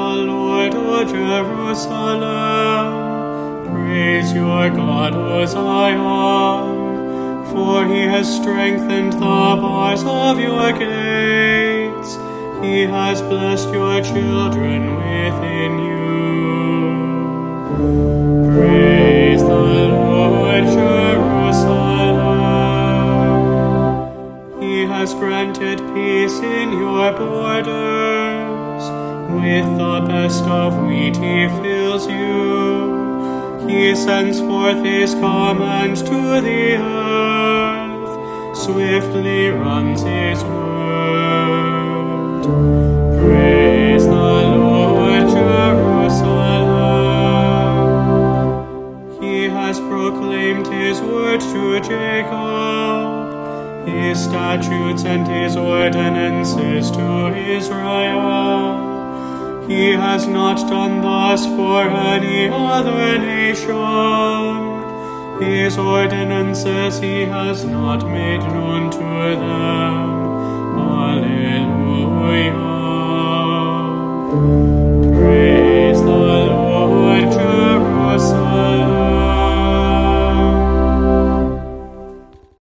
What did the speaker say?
Lord, O Jerusalem. Praise your God, O Zion, for he has strengthened the bars of your gates. He has blessed your children within you. Praise the Lord, Jerusalem. He has granted peace in your borders. With the best of wheat he fills you. He sends forth his command to the earth. Swiftly runs his word. Praise the Lord, Jerusalem. He has proclaimed his word to Jacob, his statutes and his ordinances to Israel. He has not done thus for any other nation. His ordinances he has not made known to them. Alleluia.